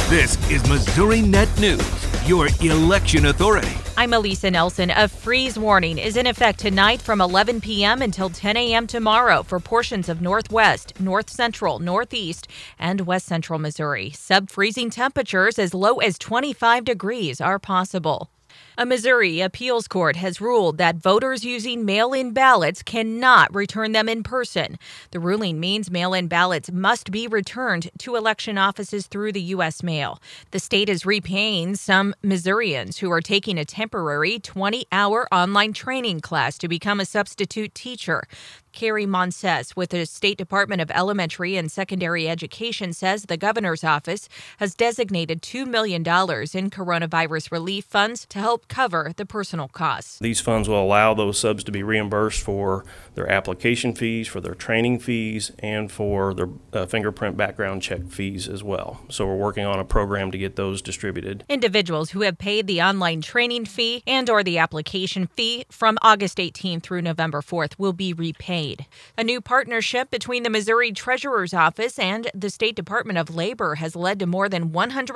This is Missouri Net News, your election authority. I'm Elisa Nelson. A freeze warning is in effect tonight from 11 p.m. until 10 a.m. tomorrow for portions of Northwest, North Central, Northeast, and West Central Missouri. Sub-freezing temperatures as low as 25 degrees are possible. A Missouri appeals court has ruled that voters using mail-in ballots cannot return them in person. The ruling means mail-in ballots must be returned to election offices through the U.S. mail. The state is repaying some Missourians who are taking a temporary 20-hour online training class to become a substitute teacher. Carrie Monses with the State Department of Elementary and Secondary Education says the governor's office has designated $2 million in coronavirus relief funds to help cover the personal costs. These funds will allow those subs to be reimbursed for their application fees, for their training fees, and for their fingerprint background check fees as well. So we're working on a program to get those distributed. Individuals who have paid the online training fee and or the application fee from August 18th through November 4th will be repaid. A new partnership between the Missouri Treasurer's Office and the State Department of Labor has led to more than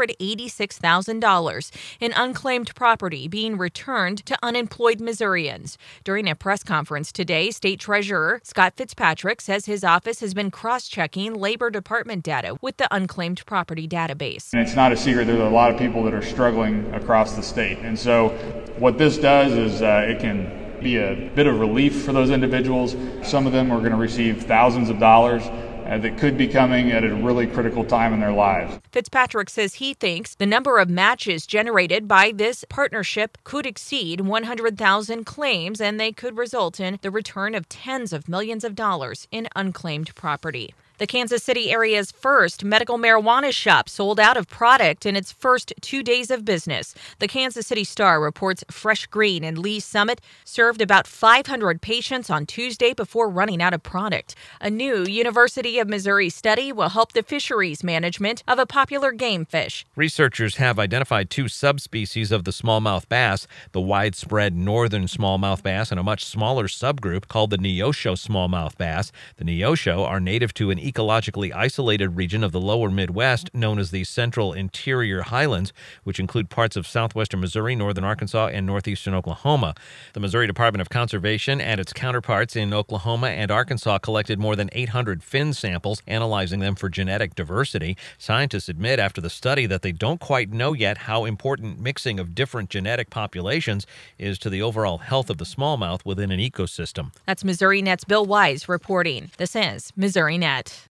$186,000 in unclaimed property being returned to unemployed Missourians. During a press conference today, State Treasurer Scott Fitzpatrick says his office has been cross-checking Labor Department data with the unclaimed property database. And it's not a secret, there's a lot of people that are struggling across the state. And so what this does is it can be a bit of relief for those individuals. Some of them are going to receive thousands of dollars that could be coming at a really critical time in their lives. Fitzpatrick says he thinks the number of matches generated by this partnership could exceed 100,000 claims, and they could result in the return of tens of millions of dollars in unclaimed property. The Kansas City area's first medical marijuana shop sold out of product in its first 2 days of business. The Kansas City Star reports Fresh Green in Lee's Summit served about 500 patients on Tuesday before running out of product. A new University of Missouri study will help the fisheries management of a popular game fish. Researchers have identified two subspecies of the smallmouth bass, the widespread northern smallmouth bass and a much smaller subgroup called the Neosho smallmouth bass. The Neosho are native to an ecologically isolated region of the lower Midwest known as the Central Interior Highlands, which include parts of southwestern Missouri, northern Arkansas, and northeastern Oklahoma. The Missouri Department of Conservation and its counterparts in Oklahoma and Arkansas collected more than 800 fin samples, analyzing them for genetic diversity. Scientists admit after the study that they don't quite know yet how important mixing of different genetic populations is to the overall health of the smallmouth within an ecosystem. That's Missouri Net's Bill Wise reporting. This is Missouri Net.